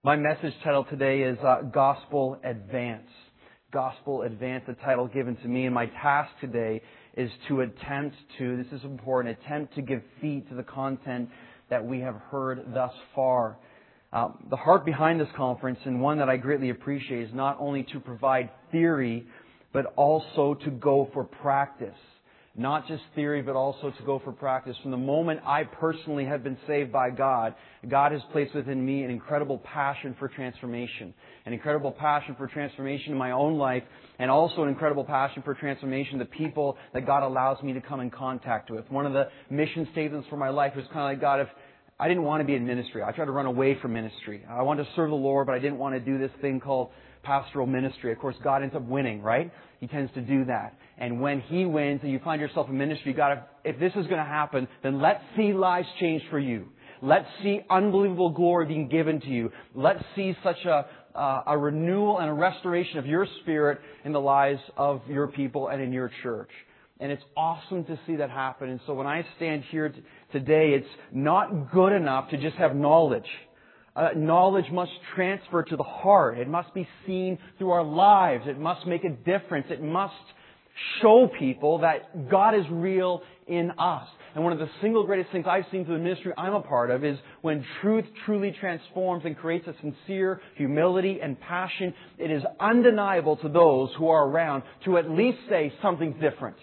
My message title today is Gospel Advance. Gospel Advance, the title given to me. And my task today is to attempt to, this is important, attempt to give feet to the content that we have heard thus far. The heart behind this conference, and one that I greatly appreciate, is not only to provide theory, but also to go for practice. Not just theory, but also to go for practice. From the moment I personally have been saved by God, God has placed within me an incredible passion for transformation. An incredible passion for transformation in my own life, and also an incredible passion for transformation of the people that God allows me to come in contact with. One of the mission statements for my life was kind of like, God, if I didn't want to be in ministry. I tried to run away from ministry. I wanted to serve the Lord, but I didn't want to do this thing called pastoral ministry. Of course, God ends up winning, right? He tends to do that. And when He wins and you find yourself in ministry, God, if this is going to happen, then let's see lives change for You. Let's see unbelievable glory being given to You. Let's see such a renewal and a restoration of Your Spirit in the lives of Your people and in Your church. And it's awesome to see that happen. And so when I stand here today, it's not good enough to just have knowledge. Knowledge must transfer to the heart. It must be seen through our lives. It must make a difference. It must show people that God is real in us. And one of the single greatest things I've seen through the ministry I'm a part of is when truth truly transforms and creates a sincere humility and passion, it is undeniable to those who are around to at least say something's different.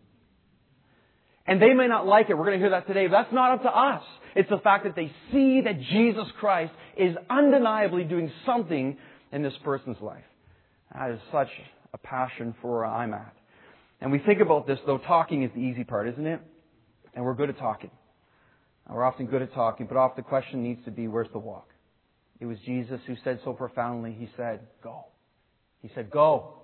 And they may not like it. We're going to hear that today. But that's not up to us. It's the fact that they see that Jesus Christ is undeniably doing something in this person's life. That is such a passion for where I'm at. And we think about this, though, talking is the easy part, isn't it? And we're good at talking. We're often good at talking, but often the question needs to be, where's the walk? It was Jesus who said so profoundly, He said, go. He said, go.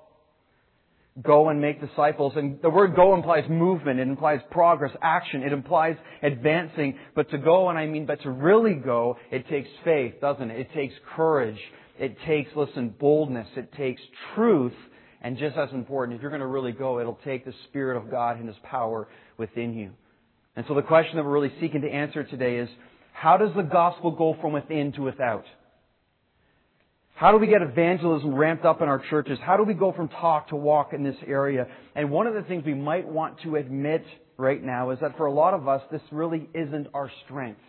Go and make disciples. And the word go implies movement. It implies progress, action. It implies advancing. But to go, and I mean, but to really go, it takes faith, doesn't it? It takes courage. It takes, boldness. It takes truth. And just as important, if you're going to really go, it'll take the Spirit of God and His power within you. And so the question that we're really seeking to answer today is, how does the gospel go from within to without? How do we get evangelism ramped up in our churches? How do we go from talk to walk in this area? And one of the things we might want to admit right now is that for a lot of us, this really isn't our strength.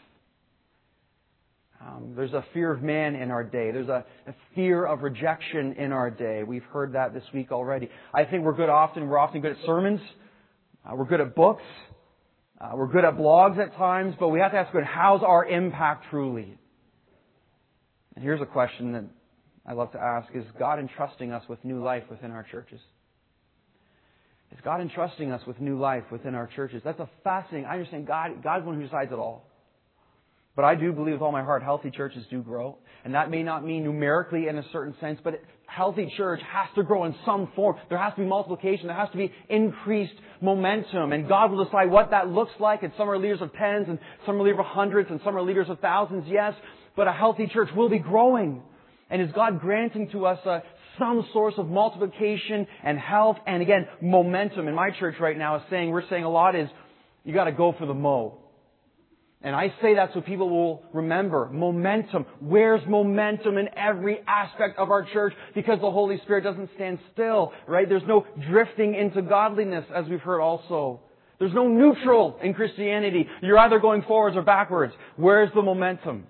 There's a fear of man in our day. There's a fear of rejection in our day. We've heard that this week already. I think we're often good at sermons. We're good at books. We're good at blogs at times. But we have to ask, how's our impact truly? And here's a question that I love to ask, is God entrusting us with new life within our churches? Is God entrusting us with new life within our churches? That's a fascinating. I understand God's one who decides it all. But I do believe with all my heart, healthy churches do grow. And that may not mean numerically in a certain sense, but healthy church has to grow in some form. There has to be multiplication. There has to be increased momentum. And God will decide what that looks like. And some are leaders of tens, and some are leaders of hundreds, and some are leaders of thousands, yes. But a healthy church will be growing. And is God granting to us some source of multiplication and health and, again, momentum? In my church right now, we're saying a lot is, you got to go for the mo. And I say that so people will remember momentum. Where's momentum in every aspect of our church? Because the Holy Spirit doesn't stand still, right? There's no drifting into godliness, as we've heard also. There's no neutral in Christianity. You're either going forwards or backwards. Where's the momentum?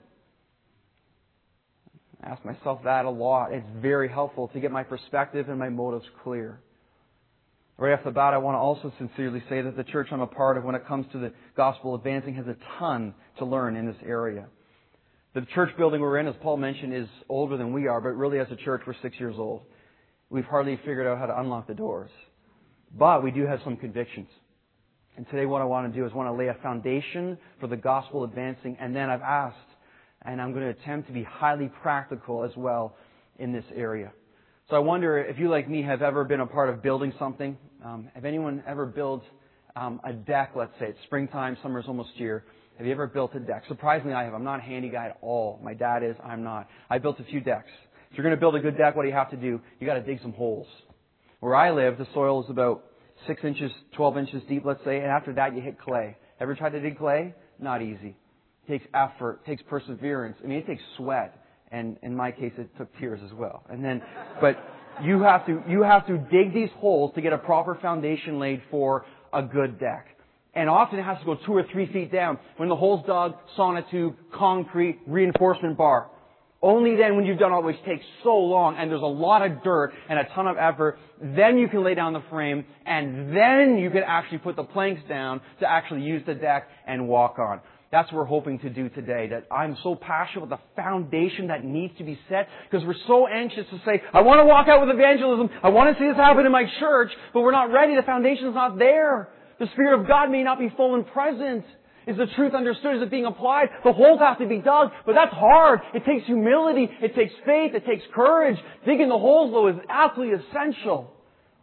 I ask myself that a lot. It's very helpful to get my perspective and my motives clear. Right off the bat, I want to also sincerely say that the church I'm a part of, when it comes to the gospel advancing, has a ton to learn in this area. The church building we're in, as Paul mentioned, is older than we are, but really as a church, we're 6 years old. We've hardly figured out how to unlock the doors. But we do have some convictions. And today what I want to do is want to lay a foundation for the gospel advancing, and then I've asked, and I'm going to attempt to be highly practical as well in this area. So I wonder if you, like me, have ever been a part of building something. Have anyone ever built a deck, let's say? It's springtime, summer's almost here. Have you ever built a deck? Surprisingly, I have. I'm not a handy guy at all. My dad is. I'm not. I built a few decks. If you're going to build a good deck, what do you have to do? You got to dig some holes. Where I live, the soil is about 6 inches, 12 inches deep, let's say, and after that you hit clay. Ever tried to dig clay? Not easy. It takes effort. It takes perseverance. I mean, it takes sweat. And in my case, it took tears as well. But you have to dig these holes to get a proper foundation laid for a good deck. And often it has to go 2 or 3 feet down. When the hole's dug, sonotube, concrete, reinforcement bar. Only then, when you've done all, which takes so long, and there's a lot of dirt and a ton of effort, then you can lay down the frame, and then you can actually put the planks down to actually use the deck and walk on. That's what we're hoping to do today. That I'm so passionate about the foundation that needs to be set, because we're so anxious to say, I want to walk out with evangelism, I want to see this happen in my church, but we're not ready, the foundation's not there. The Spirit of God may not be full and present. Is the truth understood? Is it being applied? The holes have to be dug, but that's hard. It takes humility. It takes faith. It takes courage. Digging the holes, though, is absolutely essential.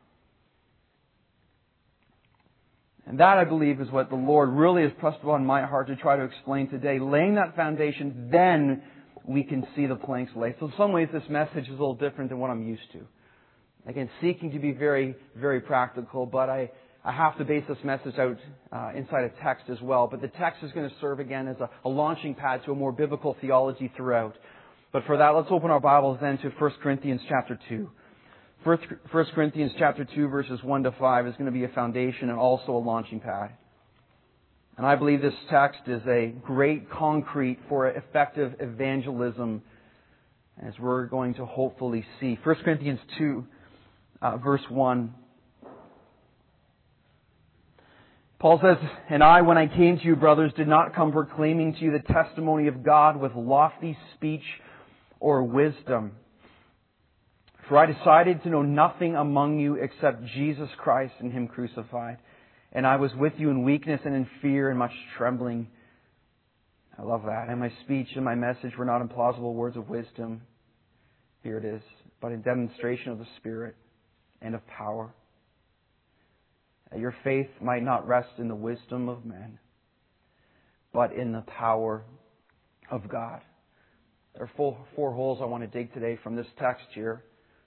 And that, I believe, is what the Lord really has pressed upon my heart to try to explain today. Laying that foundation, then we can see the planks laid. So in some ways, this message is a little different than what I'm used to. Again, seeking to be very, very practical, but I have to base this message out inside a text as well. But the text is going to serve again as a launching pad to a more biblical theology throughout. But for that, let's open our Bibles then to 1 Corinthians chapter 2. 1 Corinthians chapter 2 verses 1 to 5 is going to be a foundation and also a launching pad. And I believe this text is a great concrete for effective evangelism, as we're going to hopefully see. 1 Corinthians 2 verse 1. Paul says, "And I, when I came to you, brothers, did not come proclaiming to you the testimony of God with lofty speech or wisdom. For I decided to know nothing among you except Jesus Christ and Him crucified. And I was with you in weakness and in fear and much trembling." I love that. "And my speech and my message were not in plausible words of wisdom," here it is, "but in demonstration of the Spirit and of power, that your faith might not rest in the wisdom of men, but in the power of God." There are 4 holes I want to dig today from this text here.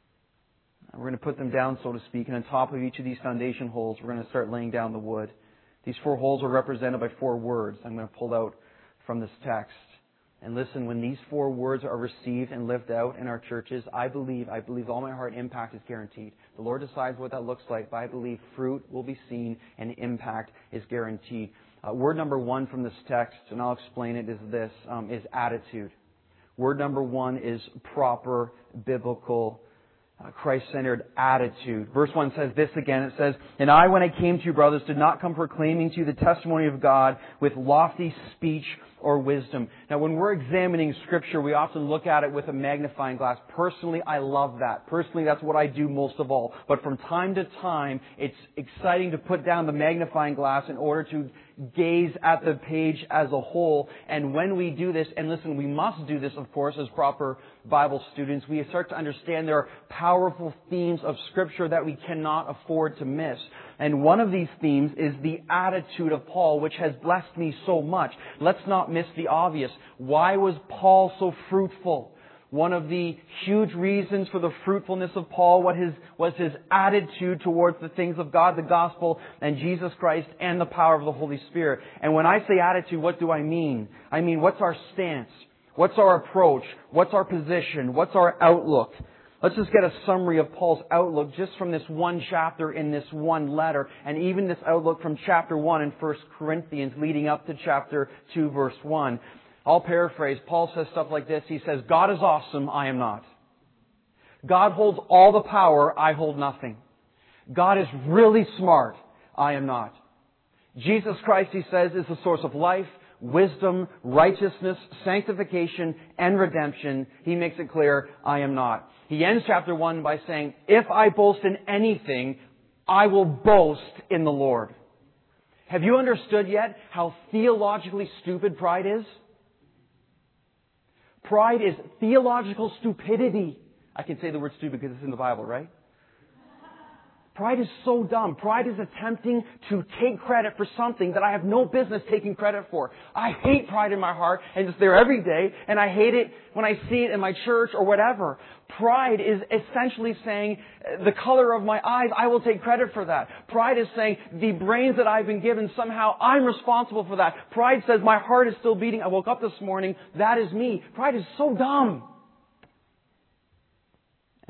We're going to put them down, so to speak, and on top of each of these foundation holes, we're going to start laying down the wood. These 4 holes are represented by 4 words I'm going to pull out from this text. And listen, when these 4 words are received and lived out in our churches, I believe with all my heart, impact is guaranteed. The Lord decides what that looks like, but I believe fruit will be seen and impact is guaranteed. Word number 1 from this text, and I'll explain it, is this, is attitude. Word number 1 is proper biblical Christ-centered attitude. Verse 1 says this again. It says, "And I, when I came to you, brothers, did not come proclaiming to you the testimony of God with lofty speech or wisdom." Now, when we're examining Scripture, we often look at it with a magnifying glass. Personally, I love that. Personally, that's what I do most of all. But from time to time, it's exciting to put down the magnifying glass in order to gaze at the page as a whole. And when we do this, and listen, we must do this, of course, as proper Bible students, we start to understand there are powerful themes of Scripture that we cannot afford to miss. And one of these themes is the attitude of Paul, which has blessed me so much. Let's not miss the obvious. Why was Paul so fruitful? One of the huge reasons for the fruitfulness of Paul was his attitude towards the things of God, the gospel, and Jesus Christ, and the power of the Holy Spirit. And when I say attitude, what do I mean? I mean, what's our stance? What's our approach? What's our position? What's our outlook? Let's just get a summary of Paul's outlook just from this one chapter in this one letter, and even this outlook from chapter 1 in 1 Corinthians leading up to chapter 2 verse 1. I'll paraphrase. Paul says stuff like this. He says, "God is awesome, I am not. God holds all the power, I hold nothing. God is really smart, I am not. Jesus Christ," he says, "is the source of life, wisdom, righteousness, sanctification, and redemption." He makes it clear, I am not. He ends chapter 1 by saying, "If I boast in anything, I will boast in the Lord." Have you understood yet how theologically stupid pride is? Pride is theological stupidity. I can say the word stupid because it's in the Bible, right? Pride is so dumb. Pride is attempting to take credit for something that I have no business taking credit for. I hate pride in my heart, and it's there every day, and I hate it when I see it in my church or whatever. Pride is essentially saying, the color of my eyes, I will take credit for that. Pride is saying, the brains that I've been given, somehow I'm responsible for that. Pride says, my heart is still beating. I woke up this morning. That is me. Pride is so dumb.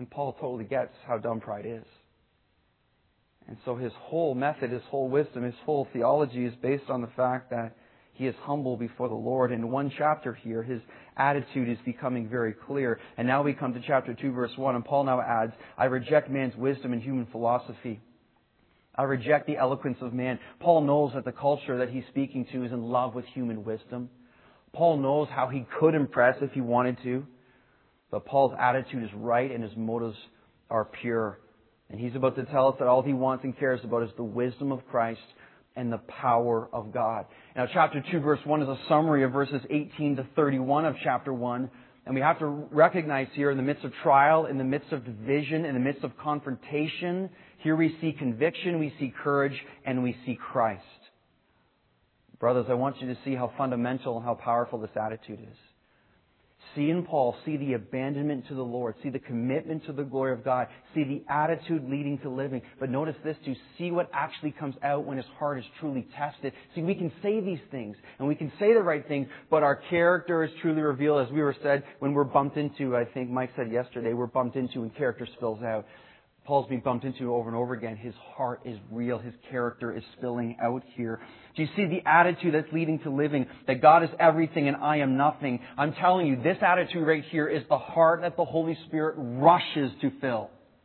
And Paul totally gets how dumb pride is. And so his whole method, his whole wisdom, his whole theology is based on the fact that he is humble before the Lord. In one chapter here, his attitude is becoming very clear. And now we come to chapter 2, verse 1, and Paul now adds, I reject man's wisdom and human philosophy. I reject the eloquence of man. Paul knows that the culture that he's speaking to is in love with human wisdom. Paul knows how he could impress if he wanted to. But Paul's attitude is right and his motives are pure. And he's about to tell us that all he wants and cares about is the wisdom of Christ and the power of God. Now, chapter 2, verse 1 is a summary of verses 18 to 31 of chapter 1. And we have to recognize here, in the midst of trial, in the midst of division, in the midst of confrontation, here we see conviction, we see courage, and we see Christ. Brothers, I want you to see how fundamental and how powerful this attitude is. See in Paul, see the abandonment to the Lord, see the commitment to the glory of God, see the attitude leading to living. But notice this too, see what actually comes out when his heart is truly tested. See, we can say these things, and we can say the right things, but our character is truly revealed, as we were said, when we're bumped into, I think Mike said yesterday, we're bumped into and character spills out. Paul's being bumped into over and over again. His heart is real. His character is spilling out here. Do you see the attitude that's leading to living? That God is everything and I am nothing. I'm telling you, this attitude right here is the heart that the Holy Spirit rushes to fill.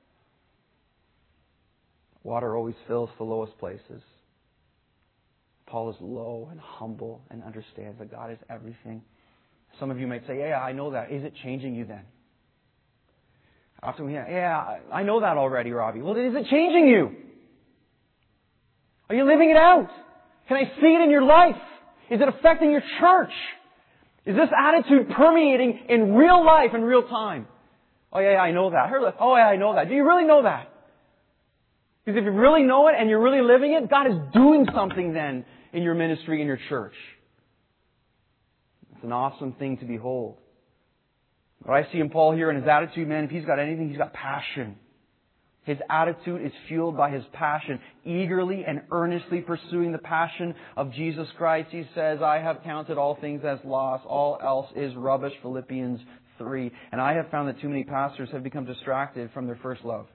Water always fills the lowest places. Paul is low and humble and understands that God is everything. Some of you might say, yeah, I know that. Is it changing you then? Often we hear, yeah, I know that already, Robbie. Well, is it changing you? Are you living it out? Can I see it in your life? Is it affecting your church? Is this attitude permeating in real life, in real time? Oh yeah, I know that. Oh yeah, I know that. Do you really know that? Because if you really know it and you're really living it, God is doing something then in your ministry, in your church. It's an awesome thing to behold. What I see in Paul here in his attitude, man, if he's got anything, he's got passion. His attitude is fueled by his passion, eagerly and earnestly pursuing the passion of Jesus Christ. He says, I have counted all things as loss. All else is rubbish, Philippians 3. And I have found that too many pastors have become distracted from their first love.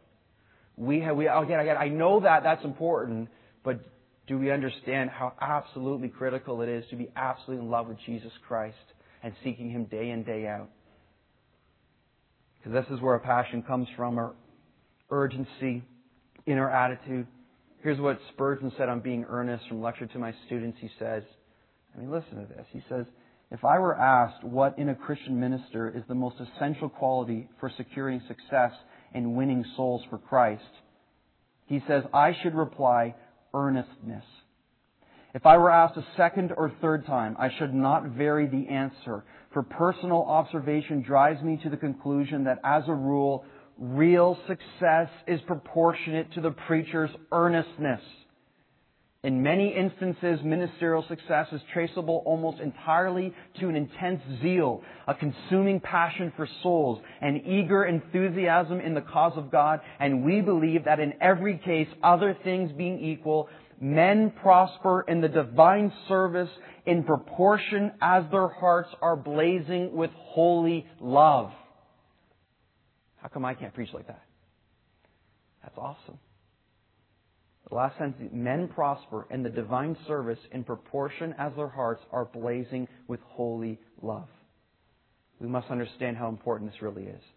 I know that that's important, but do we understand how absolutely critical it is to be absolutely in love with Jesus Christ and seeking Him day in, day out? Because this is where our passion comes from, our urgency in our attitude. Here's what Spurgeon said on being earnest from lecture to my students. He says, listen to this. He says, if I were asked what in a Christian minister is the most essential quality for securing success in winning souls for Christ, he says, I should reply, earnestness. If I were asked a second or third time, I should not vary the answer, for personal observation drives me to the conclusion that, as a rule, real success is proportionate to the preacher's earnestness. In many instances, ministerial success is traceable almost entirely to an intense zeal, a consuming passion for souls, an eager enthusiasm in the cause of God, and we believe that in every case, other things being equal, men prosper in the divine service in proportion as their hearts are blazing with holy love. How come I can't preach like that? That's awesome. The last sentence, men prosper in the divine service in proportion as their hearts are blazing with holy love. We must understand how important this really is.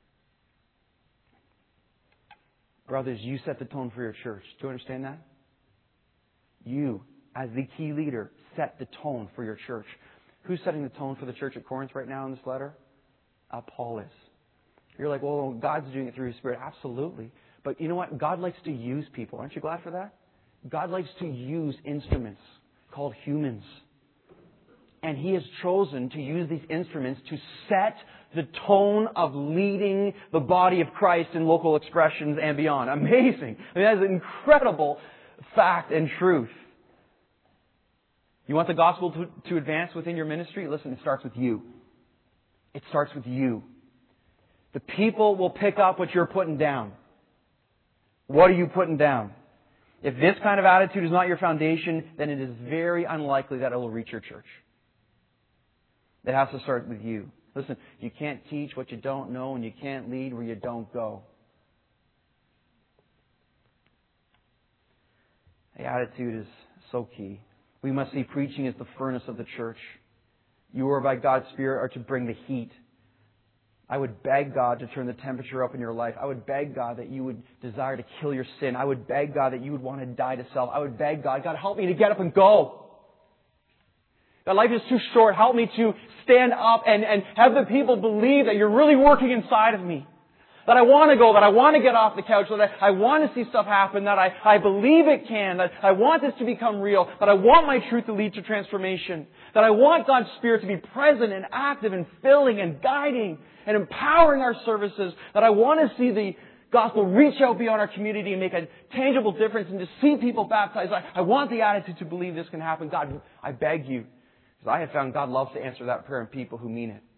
Brothers, you set the tone for your church. Do you understand that? You, as the key leader, set the tone for your church. Who's setting the tone for the church at Corinth right now in this letter? Paul is. You're like, well, God's doing it through His Spirit. Absolutely. But you know what? God likes to use people. Aren't you glad for that? God likes to use instruments called humans. And He has chosen to use these instruments to set the tone of leading the body of Christ in local expressions and beyond. Amazing. That is an incredible fact and truth. You want the gospel to advance within your ministry? Listen, it starts with you. It starts with you. The people will pick up what you're putting down. What are you putting down? If this kind of attitude is not your foundation, then it is very unlikely that it will reach your church. It has to start with you. Listen, you can't teach what you don't know, and you can't lead where you don't go. The attitude is so key. We must see preaching as the furnace of the church. You are, by God's Spirit, are to bring the heat. I would beg God to turn the temperature up in your life. I would beg God that you would desire to kill your sin. I would beg God that you would want to die to self. I would beg God, God, help me to get up and go. God, life is too short. Help me to stand up and have the people believe that you're really working inside of me. That I want to go, that I want to get off the couch, that I want to see stuff happen, that I believe it can, that I want this to become real, that I want my truth to lead to transformation, that I want God's Spirit to be present and active and filling and guiding and empowering our services, that I want to see the gospel reach out beyond our community and make a tangible difference and to see people baptized. I want the attitude to believe this can happen. God, I beg you, because I have found God loves to answer that prayer in people who mean it.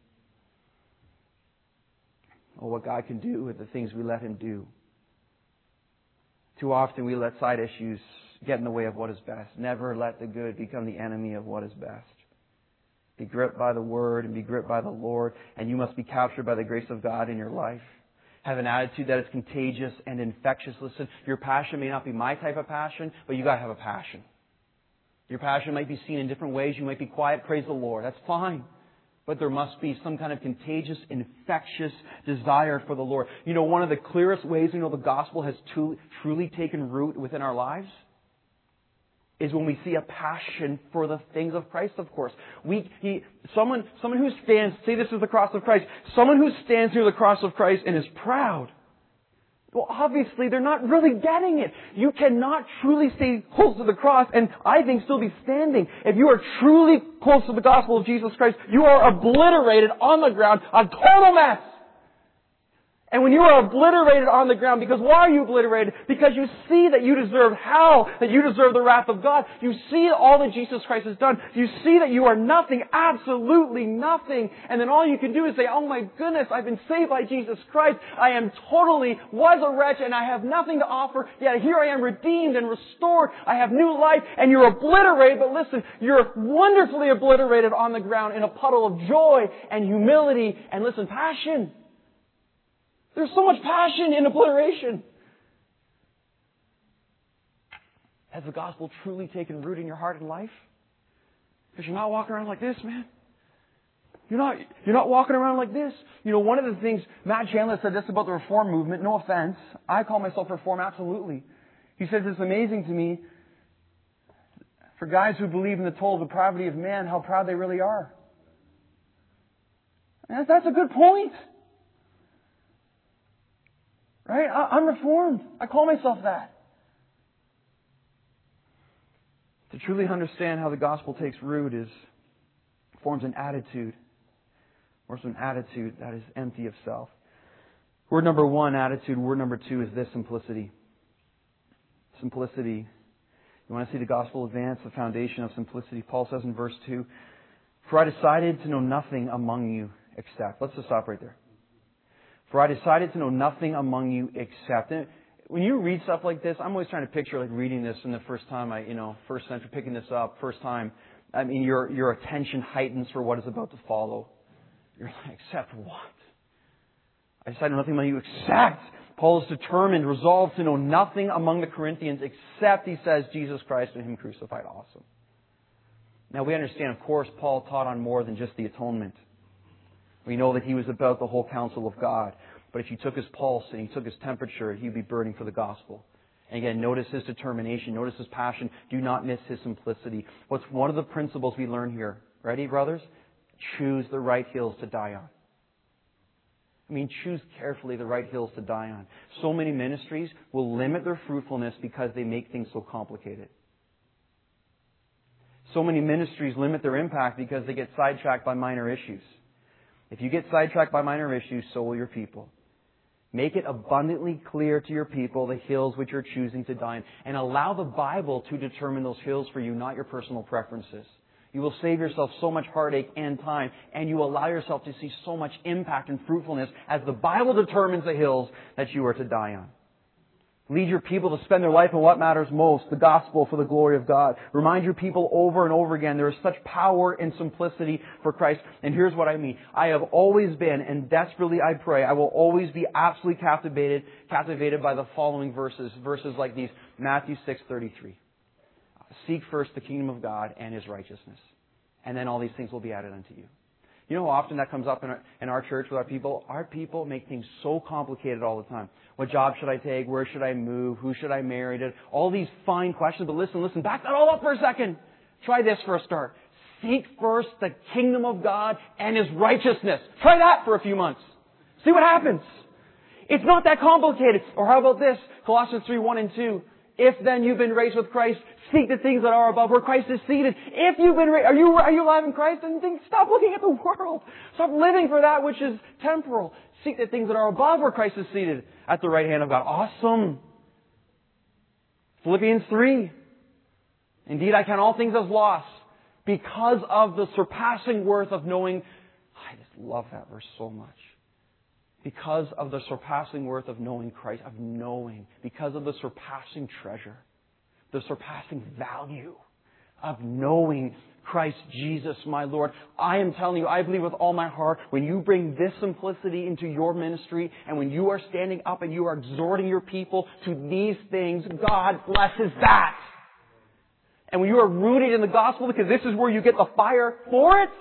Oh, what God can do with the things we let Him do. Too often we let side issues get in the way of what is best. Never let the good become the enemy of what is best. Be gripped by the Word and be gripped by the Lord, and you must be captured by the grace of God in your life. Have an attitude that is contagious and infectious. Listen, your passion may not be my type of passion, but you got to have a passion. Your passion might be seen in different ways. You might be quiet. Praise the Lord. That's fine. But there must be some kind of contagious, infectious desire for the Lord. You know, one of the clearest ways we know the gospel has truly taken root within our lives is when we see a passion for the things of Christ, of course. Someone who stands, say this is the cross of Christ, someone who stands near the cross of Christ and is proud, well, obviously, they're not really getting it. You cannot truly stay close to the cross and, I think, still be standing. If you are truly close to the gospel of Jesus Christ, you are obliterated on the ground, a total mess. And when you are obliterated on the ground, because why are you obliterated? Because you see that you deserve hell, that you deserve the wrath of God. You see all that Jesus Christ has done. You see that you are nothing, absolutely nothing. And then all you can do is say, oh my goodness, I've been saved by Jesus Christ. I was a wretch and I have nothing to offer. Yet here I am redeemed and restored. I have new life and you're obliterated. But listen, you're wonderfully obliterated on the ground in a puddle of joy and humility and listen, passion. There's so much passion in obliteration. Has the gospel truly taken root in your heart and life? Because you're not walking around like this, man. You're not walking around like this. You know, one of the things, Matt Chandler said this about the Reform movement, no offense. I call myself Reform, absolutely. He says it's amazing to me, for guys who believe in the total depravity of man, how proud they really are. And that's a good point. Right? I'm Reformed. I call myself that. To truly understand how the gospel takes root forms an attitude. Or an attitude that is empty of self. Word number one, attitude. Word number two is this, simplicity. Simplicity. You want to see the gospel advance, the foundation of simplicity. Paul says in verse 2, for I decided to know nothing among you except. Let's just stop right there. For I decided to know nothing among you except. And when you read stuff like this, I'm always trying to picture like reading this in the first time first century, picking this up, first time. I mean, your attention heightens for what is about to follow. You're like, except what? I decided to know nothing among you except. Paul is determined, resolved to know nothing among the Corinthians except, he says, Jesus Christ and Him crucified. Awesome. Now we understand, of course, Paul taught on more than just the atonement. We know that he was about the whole counsel of God. But if you took his pulse and you took his temperature, he'd be burning for the gospel. And again, notice his determination. Notice his passion. Do not miss his simplicity. What's one of the principles we learn here? Ready, brothers? Choose the right hills to die on. I mean, choose carefully the right hills to die on. So many ministries will limit their fruitfulness because they make things so complicated. So many ministries limit their impact because they get sidetracked by minor issues. If you get sidetracked by minor issues, so will your people. Make it abundantly clear to your people the hills which you're choosing to die in. And allow the Bible to determine those hills for you, not your personal preferences. You will save yourself so much heartache and time, and you allow yourself to see so much impact and fruitfulness as the Bible determines the hills that you are to die on. Lead your people to spend their life on what matters most, the gospel for the glory of God. Remind your people over and over again there is such power in simplicity for Christ. And here's what I mean. I have always been, and desperately I pray, I will always be absolutely captivated by the following verses. Verses like these. Matthew 6:33. Seek first the kingdom of God and His righteousness, and then all these things will be added unto you. You know how often that comes up in our church with our people? Our people make things so complicated all the time. What job should I take? Where should I move? Who should I marry? All these fine questions. But listen, back that all up for a second. Try this for a start. Seek first the kingdom of God and His righteousness. Try that for a few months. See what happens. It's not that complicated. Or how about this? Colossians 3:1 and 2. If then you've been raised with Christ, seek the things that are above where Christ is seated. If you've been raised, are you alive in Christ? Then stop looking at the world. Stop living for that which is temporal. Seek the things that are above where Christ is seated at the right hand of God. Awesome. Philippians 3. Indeed, I count all things as loss because of the surpassing worth of knowing. I just love that verse so much. Because of the surpassing worth of knowing Christ, because of the surpassing treasure, the surpassing value of knowing Christ Jesus, my Lord. I am telling you, I believe with all my heart, when you bring this simplicity into your ministry, and when you are standing up and you are exhorting your people to these things, God blesses that. And when you are rooted in the gospel, because this is where you get the fire for it,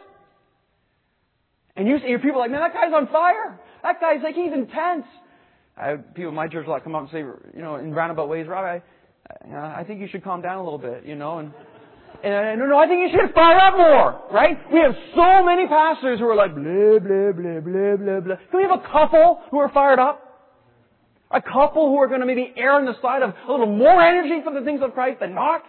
and you see your people like, man, that guy's on fire. That guy's like, he's intense. People in my church will come up and say, in roundabout ways, Rob, I think you should calm down a little bit, and no, I think you should fire up more, right? We have so many pastors who are like, blah, blah, blah, blah, blah, blah. Can we have a couple who are fired up? A couple who are going to maybe err on the side of a little more energy for the things of Christ than not?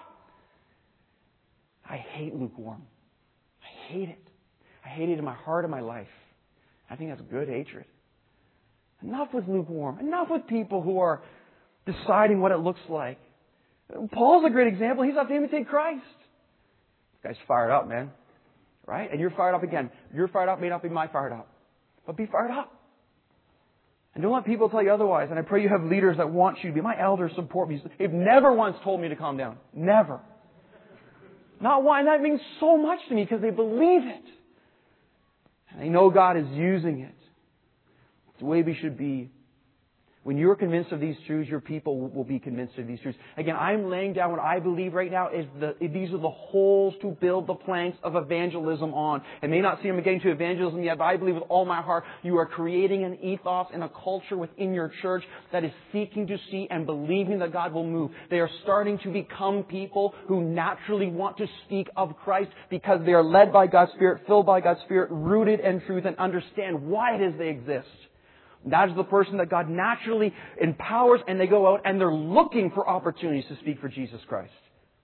I hate lukewarm. I hate it. I hate it in my heart and my life. I think that's good hatred. Enough with lukewarm. Enough with people who are deciding what it looks like. Paul's a great example. He's out to imitate Christ. This guy's fired up, man. Right? And you're fired up again. Your fired up may not be my fired up. But be fired up. And don't let people tell you otherwise. And I pray you have leaders that want you to be. My elders support me. They've never once told me to calm down. Never. Not one. And that means so much to me because they believe it. And they know God is using it. It's the way we should be. When you're convinced of these truths, your people will be convinced of these truths. Again, I'm laying down what I believe right now is these are the holes to build the planks of evangelism on. I may not see them getting to evangelism yet, but I believe with all my heart you are creating an ethos and a culture within your church that is seeking to see and believing that God will move. They are starting to become people who naturally want to speak of Christ because they are led by God's Spirit, filled by God's Spirit, rooted in truth, and understand why it is they exist. That is the person that God naturally empowers, and they go out and they're looking for opportunities to speak for Jesus Christ.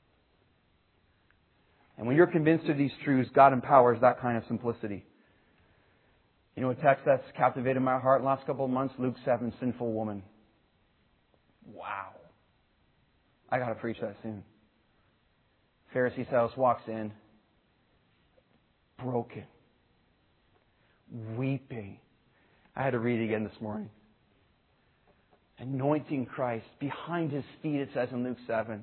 And when you're convinced of these truths, God empowers that kind of simplicity. You know, a text that's captivated my heart in the last couple of months, Luke 7, sinful woman. Wow. I got to preach that soon. Pharisee's house, walks in, broken, weeping. I had to read it again this morning. Anointing Christ behind His feet, it says in Luke 7.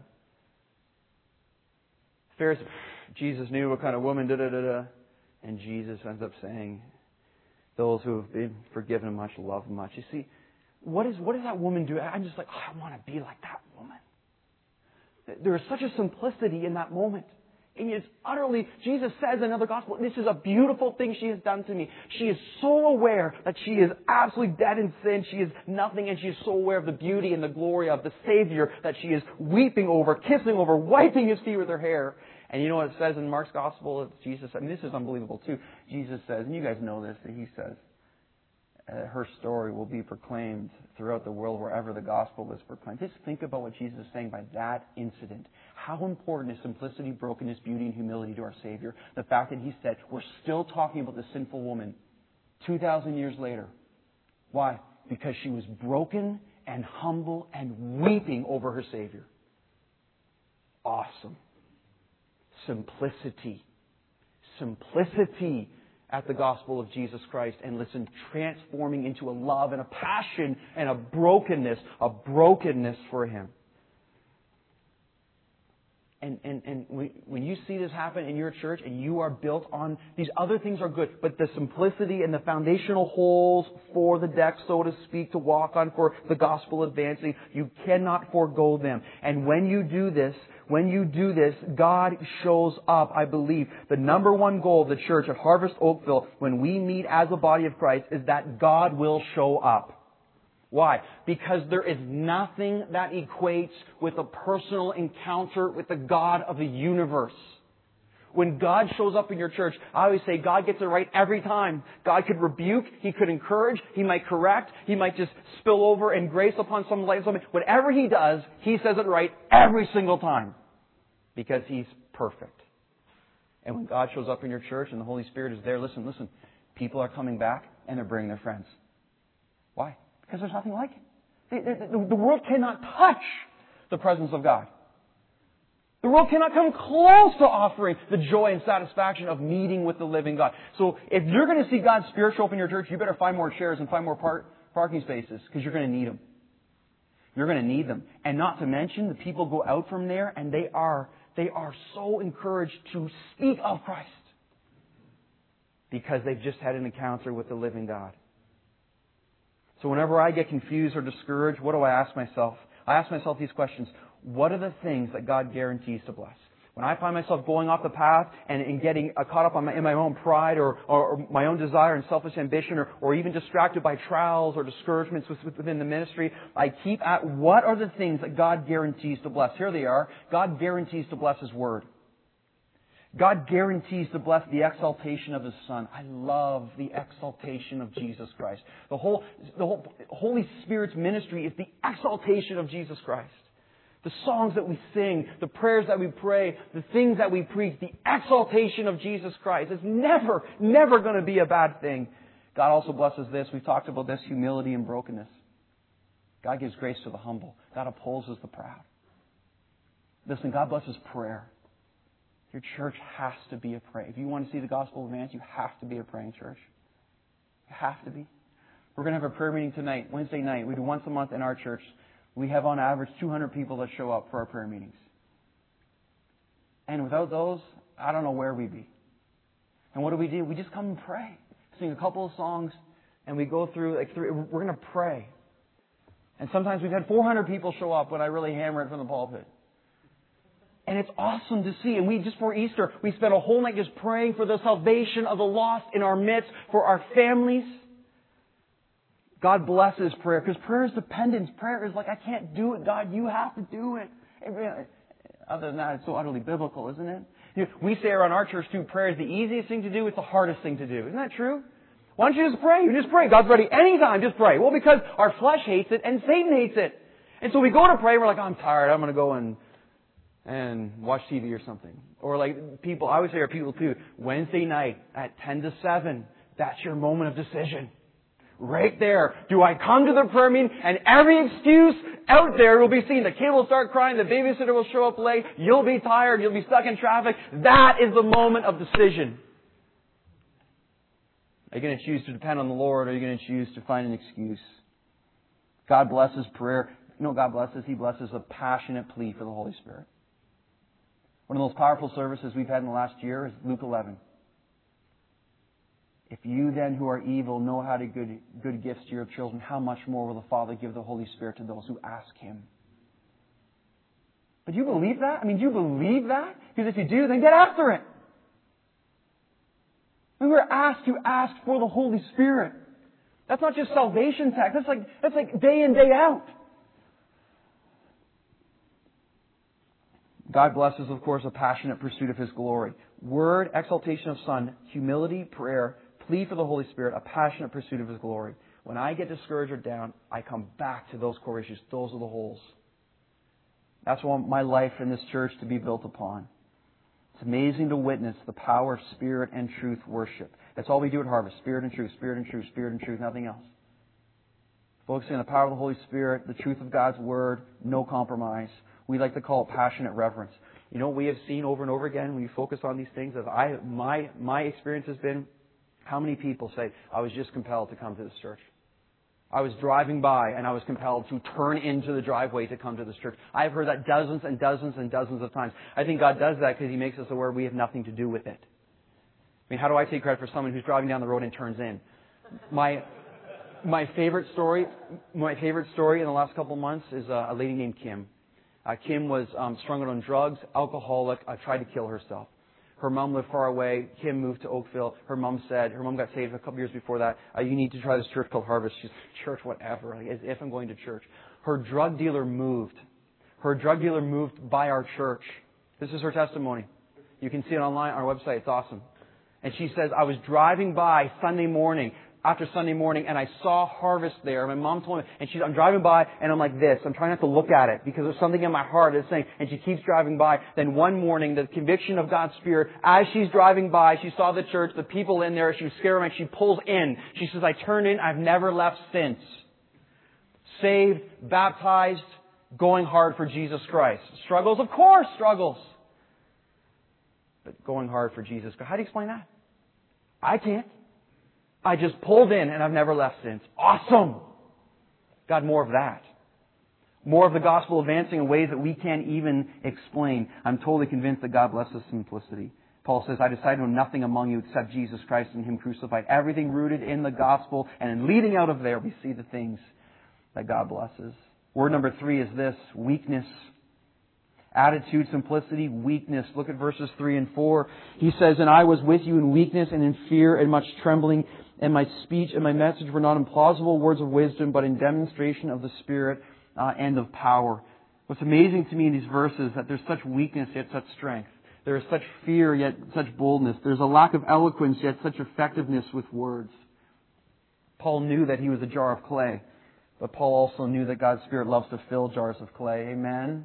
Pharisee, Jesus knew what kind of woman, and Jesus ends up saying, those who have been forgiven much love much. You see, what does that woman do? I'm just like, I want to be like that woman. There is such a simplicity in that moment. And it's utterly, Jesus says in another gospel, this is a beautiful thing she has done to me. She is so aware that she is absolutely dead in sin. She is nothing, and she is so aware of the beauty and the glory of the Savior that she is weeping over, kissing over, wiping His feet with her hair. And you know what it says in Mark's gospel? It's Jesus. I mean, this is unbelievable too. Jesus says, and you guys know this, that He says, her story will be proclaimed throughout the world wherever the gospel is proclaimed. Just think about what Jesus is saying by that incident. How important is simplicity, brokenness, beauty, and humility to our Savior? The fact that He said, we're still talking about the sinful woman 2,000 years later. Why? Because she was broken and humble and weeping over her Savior. Awesome. Simplicity. Simplicity at the gospel of Jesus Christ and listen, transforming into a love and a passion and a brokenness for Him. And when you see this happen in your church and you are built on, these other things are good, but the simplicity and the foundational holes for the deck, so to speak, to walk on for the gospel advancing, you cannot forego them. And when you do this, God shows up, I believe. The number one goal of the church at Harvest Oakville, when we meet as a body of Christ, is that God will show up. Why? Because there is nothing that equates with a personal encounter with the God of the universe. When God shows up in your church, I always say God gets it right every time. God could rebuke, He could encourage, He might correct, He might just spill over and grace upon some life. Whatever He does, He says it right every single time. Because He's perfect. And when God shows up in your church and the Holy Spirit is there, listen, people are coming back and they're bringing their friends. Why? Because there's nothing like it. The world cannot touch the presence of God. The world cannot come close to offering the joy and satisfaction of meeting with the living God. So if you're going to see God's Spirit show up in your church, you better find more chairs and find more parking spaces, because you're going to need them. You're going to need them. And not to mention, the people go out from there and they are so encouraged to speak of Christ, because they've just had an encounter with the living God. So whenever I get confused or discouraged, what do I ask myself? I ask myself these questions. What are the things that God guarantees to bless? When I find myself going off the path and getting caught up in my own pride or my own desire and selfish ambition, or even distracted by trials or discouragements within the ministry, I keep at what are the things that God guarantees to bless? Here they are. God guarantees to bless His Word. God guarantees to bless the exaltation of His Son. I love the exaltation of Jesus Christ. The whole Holy Spirit's ministry is the exaltation of Jesus Christ. The songs that we sing, the prayers that we pray, the things that we preach, the exaltation of Jesus Christ is never going to be a bad thing. God also blesses this. We've talked about this, humility and brokenness. God gives grace to the humble. God opposes the proud. Listen, God blesses prayer. Your church has to be a praying. If you want to see the gospel advance, you have to be a praying church. You have to be. We're going to have a prayer meeting tonight, Wednesday night. We do once a month in our church. We have on average 200 people that show up for our prayer meetings. And without those, I don't know where we'd be. And what do? We just come and pray. Sing a couple of songs, and we go through, we're going to pray. And sometimes we've had 400 people show up when I really hammer it from the pulpit. And it's awesome to see. And just for Easter, we spent a whole night just praying for the salvation of the lost in our midst, for our families. God blesses prayer, because prayer is dependence. Prayer is like, I can't do it, God, you have to do it. Other than that, it's so utterly biblical, isn't it? We say around our church too, prayer is the easiest thing to do, it's the hardest thing to do. Isn't that true? Why don't you just pray? You just pray. God's ready anytime, just pray. Well, because our flesh hates it and Satan hates it. And so we go to pray, and we're like, I'm tired, I'm going to go and watch TV or something. Or like people, I always say our people too, Wednesday night at 10 to 7, that's your moment of decision. Right there. Do I come to the prayer meeting and every excuse out there will be seen? The kid will start crying, the babysitter will show up late, you'll be tired, you'll be stuck in traffic. That is the moment of decision. Are you going to choose to depend on the Lord, or are you going to choose to find an excuse? God blesses prayer. You know what God blesses? He blesses a passionate plea for the Holy Spirit. One of the most powerful services we've had in the last year is Luke 11. If you then who are evil know how to give good gifts to your children, how much more will the Father give the Holy Spirit to those who ask Him? But do you believe that? I mean, do you believe that? Because if you do, then get after it. We were asked to ask for the Holy Spirit. That's not just salvation tax. That's like day in, day out. God blesses, of course, a passionate pursuit of His glory. Word, exaltation of Son, humility, prayer, plea for the Holy Spirit, a passionate pursuit of His glory. When I get discouraged or down, I come back to those core issues. Those are the holes. That's what my life in this church to be built upon. It's amazing to witness the power of Spirit and truth worship. That's all we do at Harvest. Spirit and truth, Spirit and truth, Spirit and truth, nothing else. Focusing on the power of the Holy Spirit, the truth of God's Word, no compromise. We like to call it passionate reverence. You know what we have seen over and over again when you focus on these things? My experience has been, How many people say, I was just compelled to come to this church? I was driving by and I was compelled to turn into the driveway to come to this church. I've heard that dozens and dozens and dozens of times. I think God does that because He makes us aware we have nothing to do with it. I mean, how do I take credit for someone who's driving down the road and turns in? My favorite story in the last couple of months is a lady named Kim. Kim was strung out on drugs, alcoholic, tried to kill herself. Her mom lived far away. Kim moved to Oakville. Her mom got saved a couple years before that. You need to try this church called Harvest. She's church, whatever, as if I'm going to church. Her drug dealer moved. Her drug dealer moved by our church. This is her testimony. You can see it online on our website. It's awesome. And she says, I was driving by after Sunday morning, and I saw Harvest there. My mom told me, and I'm driving by, and I'm like this. I'm trying not to look at it, because there's something in my heart that's saying, and she keeps driving by. Then one morning, the conviction of God's Spirit, as she's driving by, she saw the church, the people in there, she was scared, and she pulls in. She says, I turned in, I've never left since. Saved, baptized, going hard for Jesus Christ. Struggles? Of course, struggles. But going hard for Jesus Christ. How do you explain that? I can't. I just pulled in and I've never left since. Awesome! God, more of that. More of the gospel advancing in ways that we can't even explain. I'm totally convinced that God blesses simplicity. Paul says, I decided to know nothing among you except Jesus Christ and Him crucified. Everything rooted in the gospel, and in leading out of there we see the things that God blesses. Word number 3 is this: weakness. Attitude, simplicity, weakness. Look at verses 3 and 4. He says, and I was with you in weakness and in fear and much trembling, and my speech and my message were not in plausible words of wisdom, but in demonstration of the Spirit and of power. What's amazing to me in these verses is that there's such weakness yet such strength. There is such fear yet such boldness. There's a lack of eloquence yet such effectiveness with words. Paul knew that he was a jar of clay, but Paul also knew that God's Spirit loves to fill jars of clay. Amen?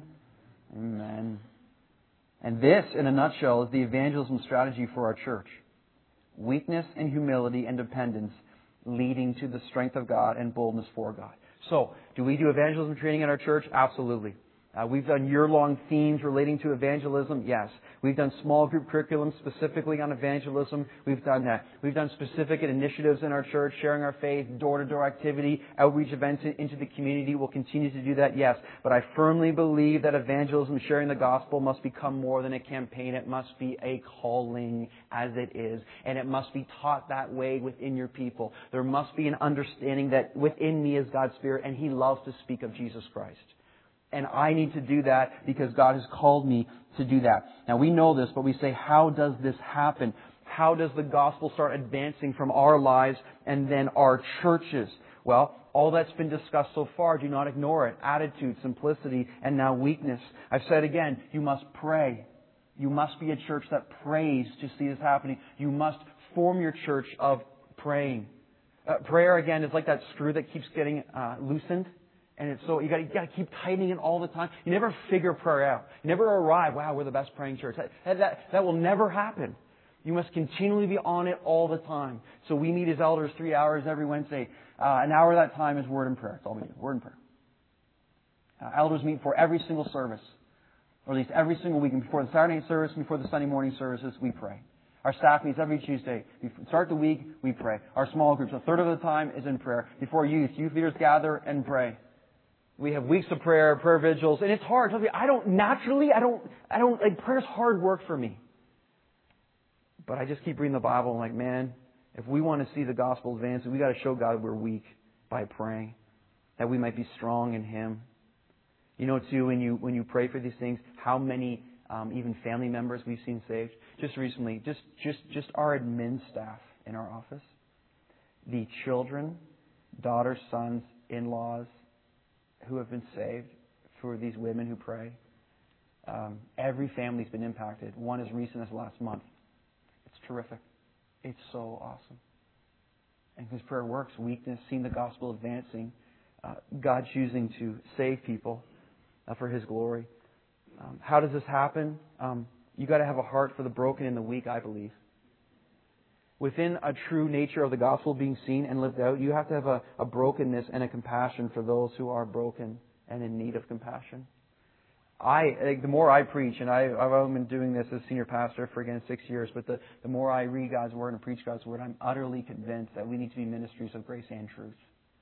Amen. And this, in a nutshell, is the evangelism strategy for our church. Weakness and humility and dependence leading to the strength of God and boldness for God. So, do we do evangelism training in our church? Absolutely. We've done year-long themes relating to evangelism. Yes. We've done small group curriculum specifically on evangelism. We've done that. We've done specific initiatives in our church, sharing our faith, door-to-door activity, outreach events into the community. We'll continue to do that, yes. But I firmly believe that evangelism, sharing the gospel, must become more than a campaign. It must be a calling, as it is. And it must be taught that way within your people. There must be an understanding that within me is God's Spirit, and He loves to speak of Jesus Christ. And I need to do that because God has called me to do that. Now we know this, but we say, how does this happen? How does the gospel start advancing from our lives and then our churches? Well, all that's been discussed so far, do not ignore it. Attitude, simplicity, and now weakness. I've said again, you must pray. You must be a church that prays to see this happening. You must form your church of praying. Prayer, again, is like that screw that keeps getting loosened. And it's so you got to keep tightening it all the time. You never figure prayer out. You never arrive. Wow, we're the best praying church. That will never happen. You must continually be on it all the time. So we meet as elders 3 hours every Wednesday. An hour of that time is word and prayer. That's all we do. Word and prayer. Elders meet for every single service, or at least every single week. And before the Saturday night service, before the Sunday morning services, we pray. Our staff meets every Tuesday. We start the week, we pray. Our small groups, a third of the time is in prayer. Before youth leaders gather and pray. We have weeks of prayer vigils, and it's hard. Prayer's hard work for me. But I just keep reading the Bible and like, man, if we want to see the gospel advance, we got to show God we're weak by praying, that we might be strong in Him. You know, too, when you pray for these things, how many even family members we've seen saved. Just recently, just our admin staff in our office, the children, daughters, sons, in-laws, who have been saved for these women who pray. Every family's been impacted. One as recent as last month. It's terrific. It's so awesome. And His prayer works. Weakness, seeing the gospel advancing, God choosing to save people for His glory. How does this happen? You got to have a heart for the broken and the weak, I believe. Within a true nature of the gospel being seen and lived out, you have to have a brokenness and a compassion for those who are broken and in need of compassion. the more I preach, and I've only been doing this as senior pastor for, again, 6 years, but the more I read God's Word and preach God's Word, I'm utterly convinced that we need to be ministries of grace and truth.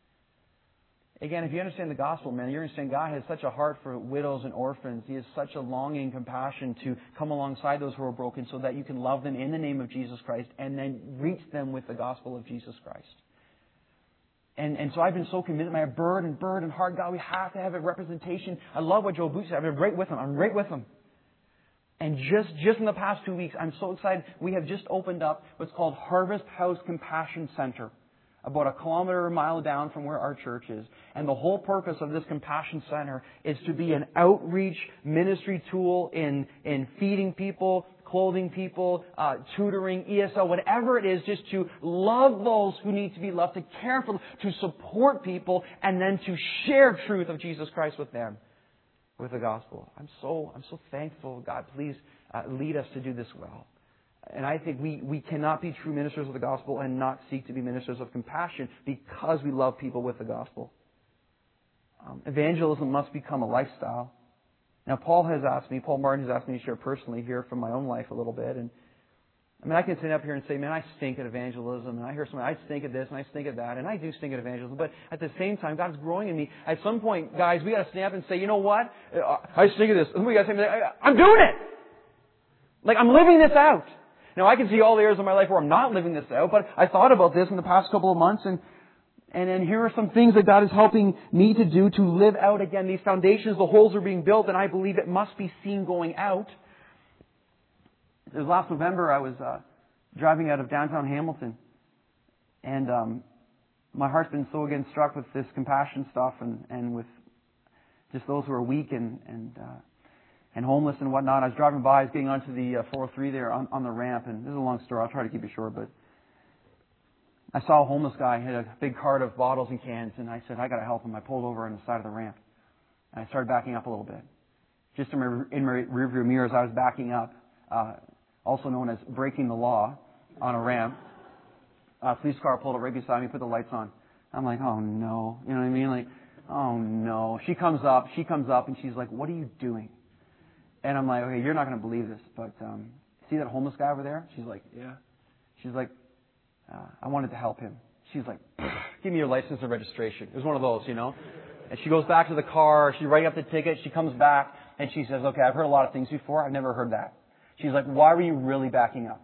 Again, if you understand the gospel, man, you understand God has such a heart for widows and orphans. He has such a longing and compassion to come alongside those who are broken so that you can love them in the name of Jesus Christ and then reach them with the gospel of Jesus Christ. And so I've been so committed. My burden, heart, God, we have to have a representation. I love what Joel Booth said. I'm right with him. And just in the past 2 weeks, I'm so excited. We have just opened up what's called Harvest House Compassion Center, about a kilometer or a mile down from where our church is. And the whole purpose of this Compassion Center is to be an outreach ministry tool in feeding people, clothing people, tutoring, ESL, whatever it is, just to love those who need to be loved, to care for them, to support people, and then to share truth of Jesus Christ with them, with the gospel. I'm so thankful. God, please lead us to do this well. And I think we cannot be true ministers of the gospel and not seek to be ministers of compassion because we love people with the gospel. Evangelism must become a lifestyle. Now, Paul Martin has asked me to share personally here from my own life a little bit. And I mean, I can stand up here and say, man, I stink at evangelism. And I hear somebody, I stink at this and I stink at that. And I do stink at evangelism. But at the same time, God's growing in me. At some point, guys, we got to stand up and say, you know what? I stink at this. And we got to say, I'm doing it. Like, I'm living this out. Now, I can see all the areas of my life where I'm not living this out. But I thought about this in the past couple of months. And then here are some things that God is helping me to do to live out again. These foundations, the holes are being built, and I believe it must be seen going out. It was last November, I was driving out of downtown Hamilton. And my heart's been so again struck with this compassion stuff and with just those who are weak and homeless and whatnot. I was driving by, I was getting onto the 403 there on the ramp. And this is a long story, I'll try to keep it short, but I saw a homeless guy, he had a big cart of bottles and cans, and I said, I got to help him. I pulled over on the side of the ramp, and I started backing up a little bit. Just in my rearview mirror as I was backing up, also known as breaking the law on a ramp, a police car pulled up right beside me, put the lights on. I'm like, oh no, you know what I mean? Like, oh no. She comes up, and she's like, what are you doing? And I'm like, okay, you're not going to believe this, but see that homeless guy over there? She's like, yeah. She's like, I wanted to help him. She's like, give me your license and registration. It was one of those, you know. And she goes back to the car. She's writing up the ticket. She comes back and she says, okay, I've heard a lot of things before. I've never heard that. She's like, why were you really backing up?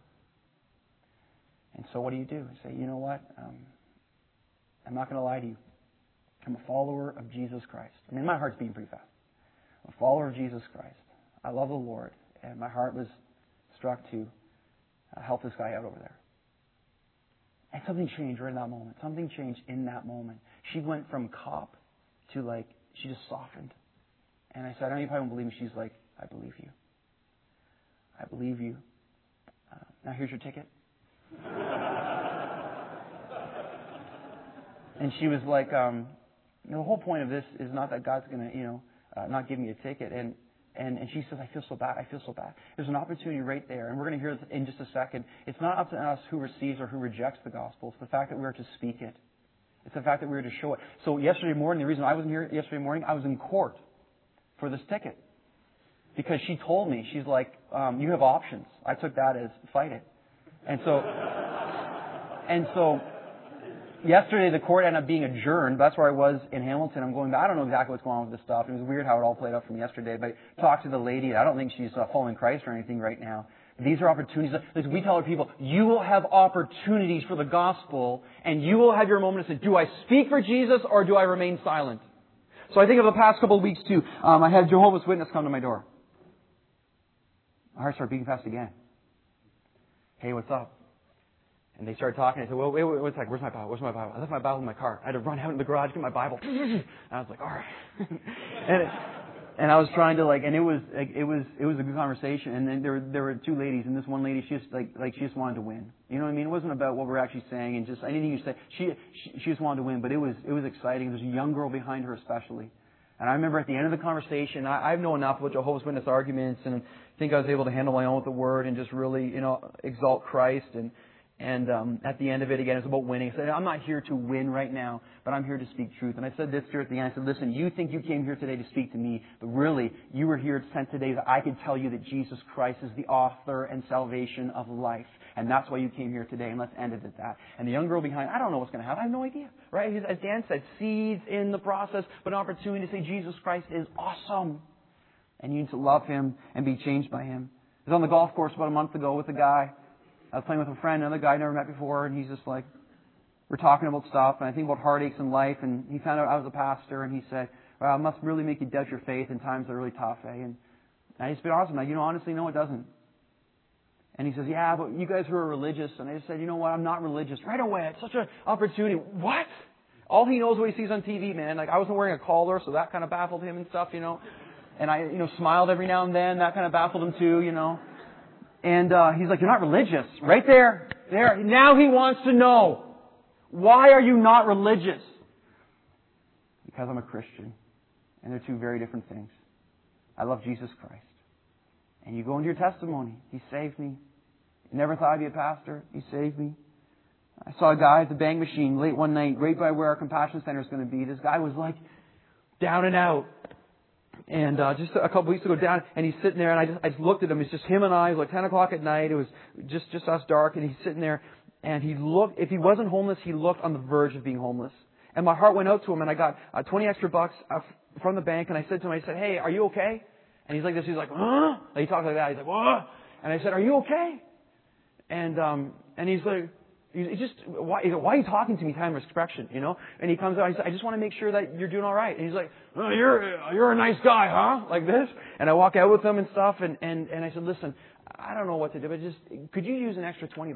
And so what do? I say, you know what? I'm not going to lie to you. I'm a follower of Jesus Christ. I mean, my heart's beating pretty fast. I'm a follower of Jesus Christ. I love the Lord. And my heart was struck to help this guy out over there. And something changed right in that moment. Something changed in that moment. She went from cop to she just softened. And I said, I know you probably don't believe me. She's like, I believe you. I believe you. Now here's your ticket. And she was like, the whole point of this is not that God's going to, not give me a ticket. And she says, I feel so bad. There's an opportunity right there. And we're going to hear this in just a second. It's not up to us who receives or who rejects the gospel. It's the fact that we are to speak it. It's the fact that we are to show it. So yesterday morning, the reason I wasn't here yesterday morning, I was in court for this ticket. Because she told me, she's like, you have options. I took that as fight it. And so yesterday, the court ended up being adjourned. That's where I was in Hamilton. I'm going back. I don't know exactly what's going on with this stuff. It was weird how it all played out from yesterday. But I talked to the lady. I don't think she's following Christ or anything right now. These are opportunities. Listen, we tell our people, you will have opportunities for the gospel, and you will have your moment to say, do I speak for Jesus or do I remain silent? So I think of the past couple of weeks, too. I had Jehovah's Witness come to my door. My heart started beating fast again. Hey, what's up? And they started talking. I said, well, wait, what's like? Where's my Bible? I left my Bible in my car. I had to run out in the garage, get my Bible. And I was like, all right. and I was trying to and it was a good conversation. And then there were two ladies, and this one lady, she just wanted to win. You know what I mean? It wasn't about what we're actually saying and just anything you say. She just wanted to win, but it was exciting. There's a young girl behind her especially. And I remember at the end of the conversation, I know enough about Jehovah's Witness arguments, and I think I was able to handle my own with the Word and just really, exalt Christ. And at the end of it, again, it's about winning. I said, I'm not here to win right now, but I'm here to speak truth. And I said this to her at the end. I said, listen, you think you came here today to speak to me, but really, you were here sent today that I could tell you that Jesus Christ is the author and salvation of life. And that's why you came here today, and let's end it at that. And the young girl behind, I don't know what's going to happen. I have no idea. Right? As Dan said, seeds in the process, but an opportunity to say Jesus Christ is awesome. And you need to love Him and be changed by Him. I was on the golf course about a month ago with a guy. I was playing with a friend, another guy I never met before, and he's just like, we're talking about stuff, and I think about heartaches in life, and he found out I was a pastor, and he said, well, it must really make you doubt your faith in times that are really tough, eh? And I just been honest with him, like, honestly, no, it doesn't. And he says, yeah, but you guys who are religious, and I just said, you know what, I'm not religious. Right away, it's such an opportunity. What? All he knows what he sees on TV, man. Like, I wasn't wearing a collar, so that kind of baffled him and stuff, And I, smiled every now and then, that kind of baffled him too, And he's like, you're not religious. Right there. There. Now he wants to know, why are you not religious? Because I'm a Christian. And they're two very different things. I love Jesus Christ. And you go into your testimony. He saved me. Never thought I'd be a pastor. He saved me. I saw a guy at the bang machine late one night, right by where our compassion center is going to be. This guy was like down and out. And just a couple weeks ago down, and he's sitting there, and I just looked at him. It's just him and I. It was like 10 o'clock at night. It was just us dark, and he's sitting there, and he looked. If he wasn't homeless, he looked on the verge of being homeless. And my heart went out to him, and I got 20 extra bucks from the bank, and I said to him, I said, hey, are you okay? And he's like this. He's like, huh? Like, he talks like that. He's like, what? And I said, are you okay? And he's like, why are you talking to me? Time of expression, And he comes out. He says, I just want to make sure that you're doing all right. And he's like, oh, you're a nice guy, huh? Like this. And I walk out with him and stuff. And I said, listen, I don't know what to do, but just could you use an extra $20?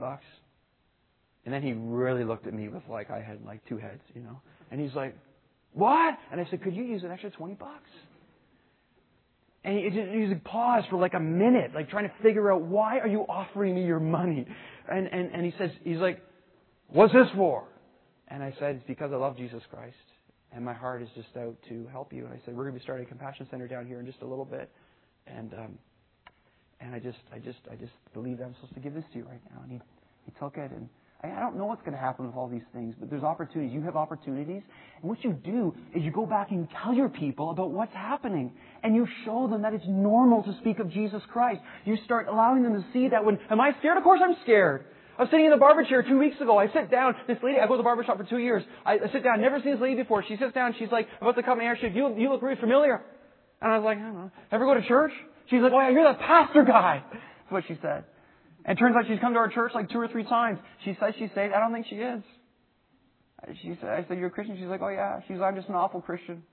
And then he really looked at me with like I had like two heads, And he's like, what? And I said, could you use an extra $20? And he paused for like a minute, like trying to figure out, why are you offering me your money? And he says, he's like, what's this for? And I said, it's because I love Jesus Christ. And my heart is just out to help you. And I said, we're going to be starting a compassion center down here in just a little bit. And I just believe that I'm supposed to give this to you right now. And he took it, and I don't know what's going to happen with all these things, but there's opportunities. You have opportunities. And what you do is you go back and you tell your people about what's happening. And you show them that it's normal to speak of Jesus Christ. You start allowing them to see that when, am I scared? Of course I'm scared. I was sitting in the barber chair 2 weeks ago. I sit down. This lady, I go to the barber shop for 2 years. I sit down. Never seen this lady before. She sits down. She's like, about to cut my hair. She said, you look really familiar. And I was like, I don't know. Ever go to church? She's like, oh yeah, you're that pastor guy. That's what she said. And it turns out she's come to our church like 2 or 3 times. She says she's saved. I don't think she is. I said, you're a Christian? She's like, oh yeah. She's like, I'm just an awful Christian.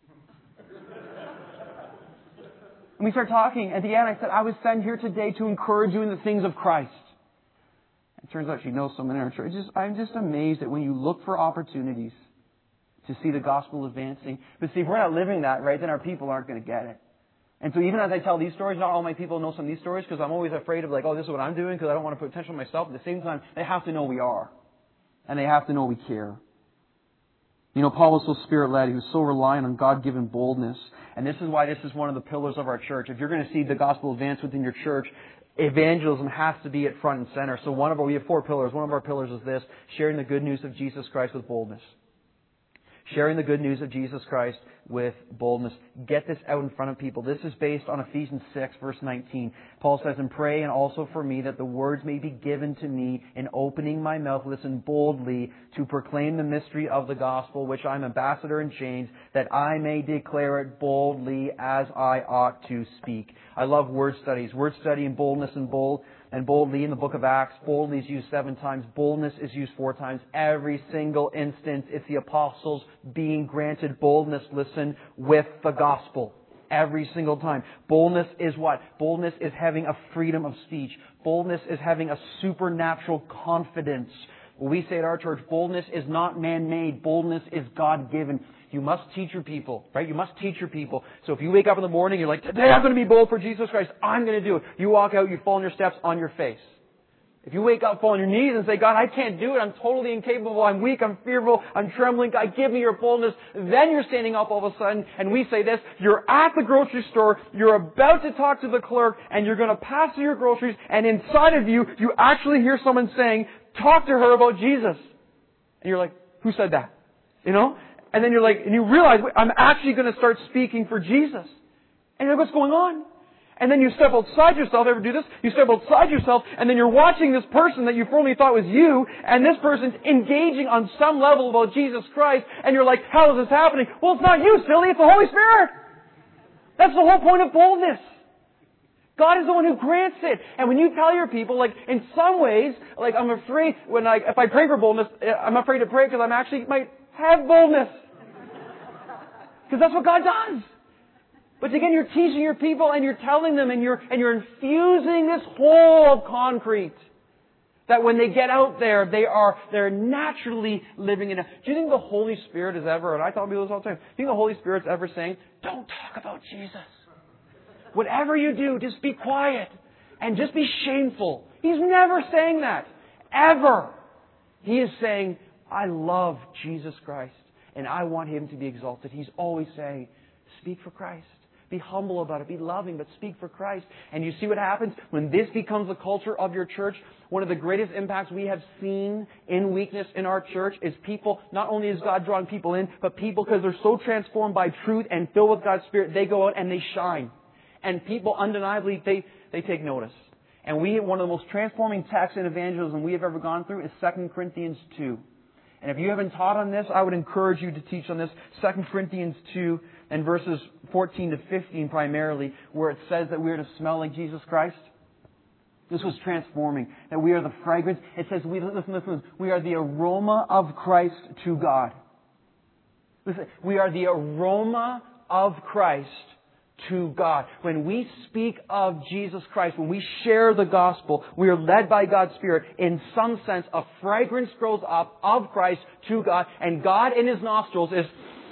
And we start talking. At the end, I said, I was sent here today to encourage you in the things of Christ. It turns out she knows someone in our church. I'm just amazed that when you look for opportunities to see the gospel advancing. But see, if we're not living that, right, then our people aren't going to get it. And so even as I tell these stories, not all my people know some of these stories because I'm always afraid of like, oh, this is what I'm doing because I don't want to put potential on myself. At the same time, they have to know we are. And they have to know we care. Paul was so Spirit-led. He was so reliant on God-given boldness. And this is why this is one of the pillars of our church. If you're going to see the gospel advance within your church, evangelism has to be at front and center. So we have 4 pillars. One of our pillars is this: sharing the good news of Jesus Christ with boldness. Sharing the good news of Jesus Christ with boldness. Get this out in front of people. This is based on Ephesians 6, verse 19. Paul says, and pray and also for me that the words may be given to me in opening my mouth, listen boldly, to proclaim the mystery of the gospel, which I'm ambassador in chains, that I may declare it boldly as I ought to speak. I love word studies. Word study and boldness and boldly in the book of Acts. Boldly is used 7 times. Boldness is used 4 times. Every single instance, it's the apostles being granted boldness, listen, with the gospel. Every single time. Boldness is what? Boldness is having a freedom of speech. Boldness is having a supernatural confidence. What we say at our church, boldness is not man-made. Boldness is God-given. You must teach your people, right? You must teach your people. So if you wake up in the morning, you're like, today I'm going to be bold for Jesus Christ. I'm going to do it. You walk out, you fall on your steps on your face. If you wake up, fall on your knees and say, God, I can't do it. I'm totally incapable. I'm weak. I'm fearful. I'm trembling. God, give me your boldness. Then you're standing up all of a sudden and we say this. You're at the grocery store. You're about to talk to the clerk and you're going to pass through your groceries. And inside of you, you actually hear someone saying, talk to her about Jesus. And you're like, who said that? You know? And then you're like, and you realize, wait, I'm actually going to start speaking for Jesus. And you're like, what's going on? And then you step outside yourself. Ever do this? You step outside yourself, and then you're watching this person that you formerly thought was you, and this person's engaging on some level about Jesus Christ, and you're like, how is this happening? Well, it's not you, silly. It's the Holy Spirit. That's the whole point of boldness. God is the one who grants it. And when you tell your people, like, in some ways, like, I'm afraid if I pray for boldness, I'm afraid to pray because I'm actually might have boldness. Because that's what God does. But again, you're teaching your people and you're telling them and you're infusing this whole of concrete. That when they get out there, they're naturally living in it. Do you think the Holy Spirit is ever, and I tell people this all the time, do you think the Holy Spirit's ever saying, don't talk about Jesus? Whatever you do, just be quiet and just be shameful. He's never saying that. Ever. He is saying, I love Jesus Christ and I want Him to be exalted. He's always saying, speak for Christ. Be humble about it. Be loving, but speak for Christ. And you see what happens when this becomes the culture of your church? One of the greatest impacts we have seen in weakness in our church is people, not only is God drawing people in, but people, because they're so transformed by truth and filled with God's Spirit, they go out and they shine. And people undeniably, they take notice. And one of the most transforming texts in evangelism we have ever gone through is 2 Corinthians 2. And if you haven't taught on this, I would encourage you to teach on this. 2 Corinthians 2 and verses 14 to 15 primarily, where it says that we are to smell like Jesus Christ. This was transforming. That we are the fragrance. It says, listen, we are the aroma of Christ to God. Listen, we are the aroma of Christ to God. When we speak of Jesus Christ, when we share the gospel, we are led by God's Spirit. In some sense, a fragrance grows up of Christ to God, and God in His nostrils is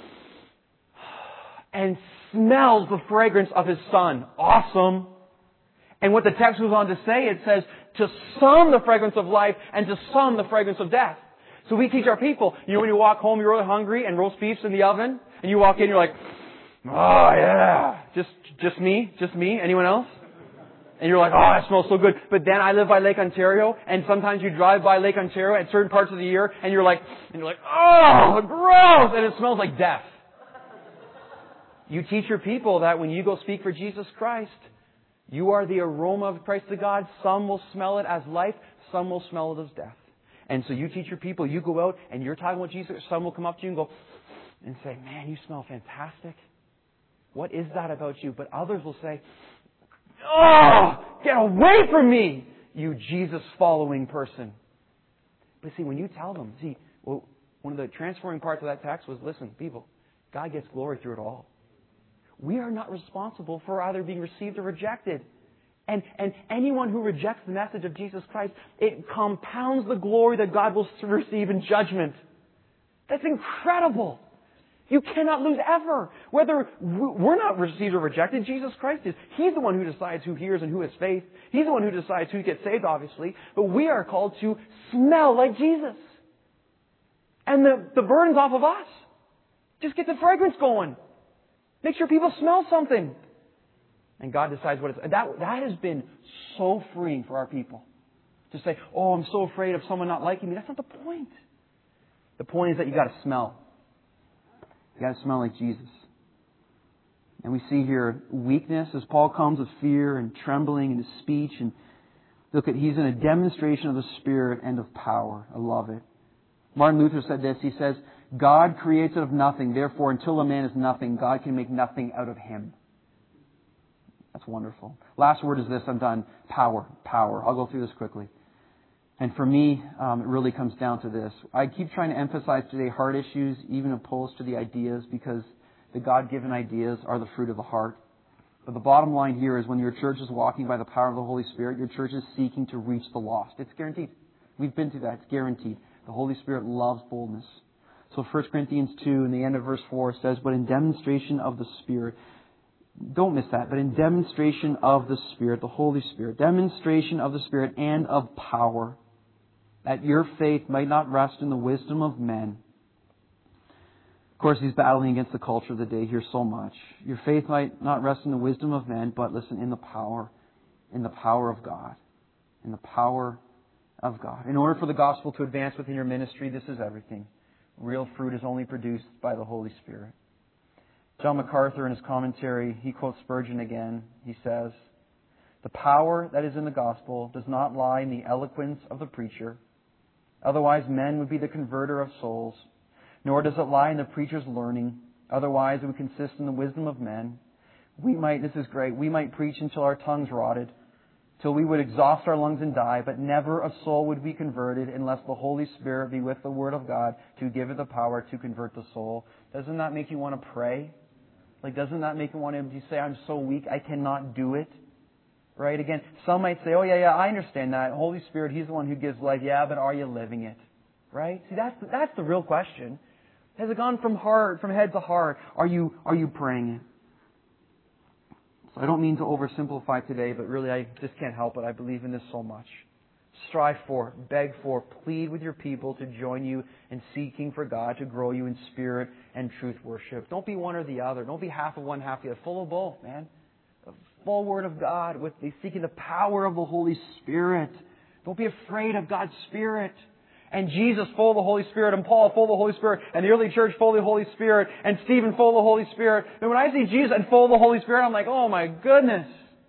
and smells the fragrance of His Son. Awesome. And what the text goes on to say, it says, to some the fragrance of life, and to some the fragrance of death. So we teach our people, you know, when you walk home, you're really hungry, and roast beef's in the oven, and you walk in, you're like, oh yeah, just me, anyone else? And you're like, oh, that smells so good. But then I live by Lake Ontario, and sometimes you drive by Lake Ontario at certain parts of the year, and you're like, oh, gross, and it smells like death. You teach your people that when you go speak for Jesus Christ, you are the aroma of Christ to God. Some will smell it as life, some will smell it as death. And so you teach your people, you go out and you're talking about Jesus, some will come up to you and go and say, man, you smell fantastic. What is that about you? But others will say, oh, get away from me, you Jesus-following person. But see, when you tell them, one of the transforming parts of that text was, listen, people, God gets glory through it all. We are not responsible for either being received or rejected. And anyone who rejects the message of Jesus Christ, it compounds the glory that God will receive in judgment. That's incredible. You cannot lose ever. Whether we're not received or rejected, Jesus Christ is. He's the one who decides who hears and who has faith. He's the one who decides who gets saved, obviously. But we are called to smell like Jesus. And the burden's off of us. Just get the fragrance going. Make sure people smell something. And God decides what it's... That has been so freeing for our people. To say, oh, I'm so afraid of someone not liking me. That's not the point. The point is that you got to smell. You got to smell like Jesus. And we see here weakness as Paul comes with fear and trembling in his speech. And look he's in a demonstration of the Spirit and of power. I love it. Martin Luther said this. He says, God creates out of nothing. Therefore, until a man is nothing, God can make nothing out of him. That's wonderful. Last word is this. I'm done. Power. Power. I'll go through this quickly. And for me, it really comes down to this. I keep trying to emphasize today heart issues, even opposed to the ideas, because the God-given ideas are the fruit of the heart. But the bottom line here is when your church is walking by the power of the Holy Spirit, your church is seeking to reach the lost. It's guaranteed. We've been through that. It's guaranteed. The Holy Spirit loves boldness. So 1 Corinthians 2, in the end of verse 4, says, but in demonstration of the Spirit, don't miss that, but in demonstration of the Spirit, the Holy Spirit, demonstration of the Spirit and of power, that your faith might not rest in the wisdom of men. Of course, he's battling against the culture of the day here so much. Your faith might not rest in the wisdom of men, but listen, in the power of God, in the power of God. In order for the gospel to advance within your ministry, this is everything. Real fruit is only produced by the Holy Spirit. John MacArthur, in his commentary, he quotes Spurgeon again. He says, "The power that is in the gospel does not lie in the eloquence of the preacher. Otherwise, men would be the converter of souls. Nor does it lie in the preacher's learning. Otherwise, it would consist in the wisdom of men. We might preach until our tongues rotted, till we would exhaust our lungs and die, but never a soul would be converted unless the Holy Spirit be with the Word of God to give it the power to convert the soul." Doesn't that make you want to pray? Doesn't that make you want to say, "I'm so weak, I cannot do it"? Right? Again, some might say, "Oh, yeah, I understand that. Holy Spirit, He's the one who gives life." Yeah, but are you living it? Right? See, that's the real question. Has it gone from head to heart? Are you praying it? So I don't mean to oversimplify today, but really I just can't help it. I believe in this so much. Strive for, beg for, plead with your people to join you in seeking for God to grow you in spirit and truth worship. Don't be one or the other. Don't be half of one, half the other. Full of both, man. The full Word of God with seeking the power of the Holy Spirit. Don't be afraid of God's Spirit. And Jesus full of the Holy Spirit, and Paul full of the Holy Spirit, and the early church full of the Holy Spirit, and Stephen full of the Holy Spirit. And when I see Jesus and full of the Holy Spirit, I'm like, oh my goodness.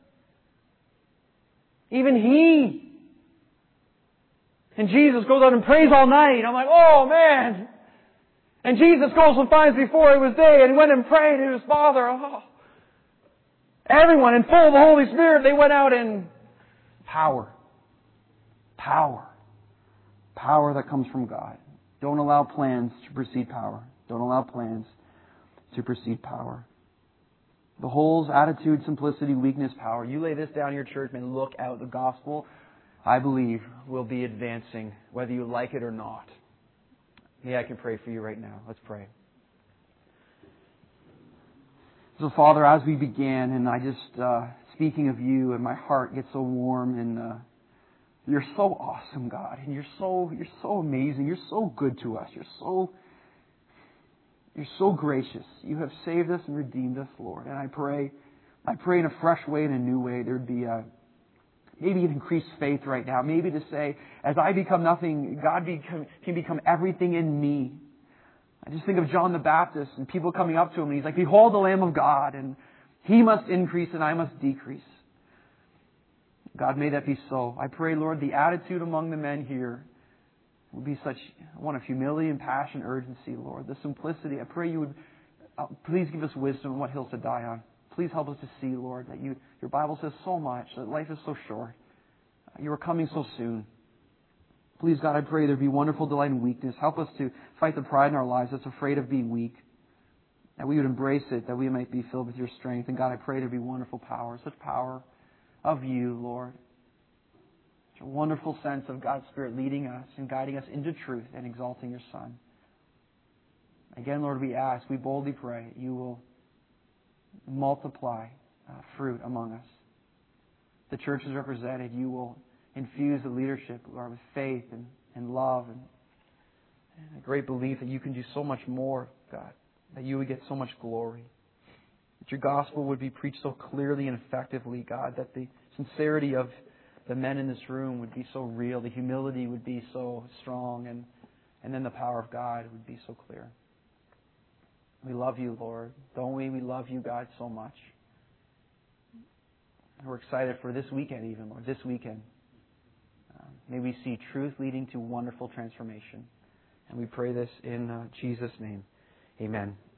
Even He. And Jesus goes out and prays all night. I'm like, oh man. And Jesus goes and finds before it was day, and he went and prayed to His Father. Oh. Everyone in full of the Holy Spirit, they went out in power. Power. Power that comes from God. Don't allow plans to precede power. Don't allow plans to precede power. The whole's attitude, simplicity, weakness, power. You lay this down in your church, man, look out. The gospel, I believe, will be advancing, whether you like it or not. May I can pray for you right now. Let's pray. So, Father, as we began, and I just, speaking of you, and my heart gets so warm, and you're so awesome, God, and you're so amazing. You're so good to us. You're so gracious. You have saved us and redeemed us, Lord. And I pray in a fresh way, in a new way, there'd be maybe an increased faith right now. Maybe to say, as I become nothing, God can become everything in me. I just think of John the Baptist and people coming up to him, and he's like, "Behold the Lamb of God, and He must increase and I must decrease." God, may that be so. I pray, Lord, the attitude among the men here would be such one of humility and passion, urgency, Lord. The simplicity. I pray you would please give us wisdom on what hills to die on. Please help us to see, Lord, that your Bible says so much, that life is so short. You are coming so soon. Please, God, I pray there be wonderful delight in weakness. Help us to fight the pride in our lives that's afraid of being weak. That we would embrace it, that we might be filled with your strength. And God, I pray there be wonderful power, such power of you, Lord. Such a wonderful sense of God's Spirit leading us and guiding us into truth and exalting your Son. Again, Lord, we ask, we boldly pray, you will multiply fruit among us. The church is represented. You will infuse the leadership, Lord, with faith and love and a great belief that you can do so much more, God, that you would get so much glory. That your gospel would be preached so clearly and effectively, God, that the sincerity of the men in this room would be so real, the humility would be so strong, and then the power of God would be so clear. We love you, Lord. Don't we? We love you, God, so much. And we're excited for this weekend even, Lord, this weekend. May we see truth leading to wonderful transformation. And we pray this in Jesus' name. Amen.